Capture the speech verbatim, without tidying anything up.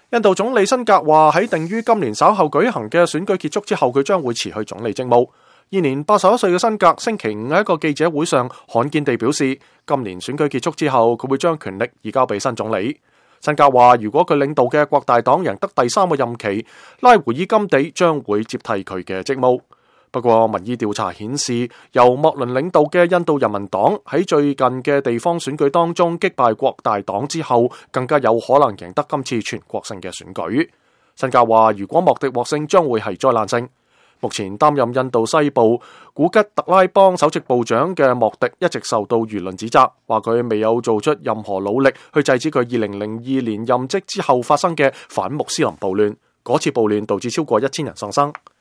印度總理辛格話喺定於今年稍後舉行嘅選舉結束之後，佢將會辭去總理職務。現年八十一歲嘅辛格星期五喺一個記者會上罕見地表示，今年選舉結束之後，佢會將權力移交俾新總理。辛格話，如果佢領導嘅國大黨贏得第三個任期，拉胡爾甘地將會接替佢嘅職務。不過民意調查顯示，由莫倫領導嘅印度人民黨喺最近嘅地方選舉當中擊敗國大黨之後，更加有可能贏得今次全國性嘅選舉。辛格話，如果莫迪獲勝，將會係災難性。目前擔任印度西部古吉特拉邦首席部長嘅莫迪一直受到輿論指責，話佢未有做出任何努力去制止佢二零零二年任職之後發生嘅反穆斯林暴亂。嗰次暴亂導致超過一千人喪生。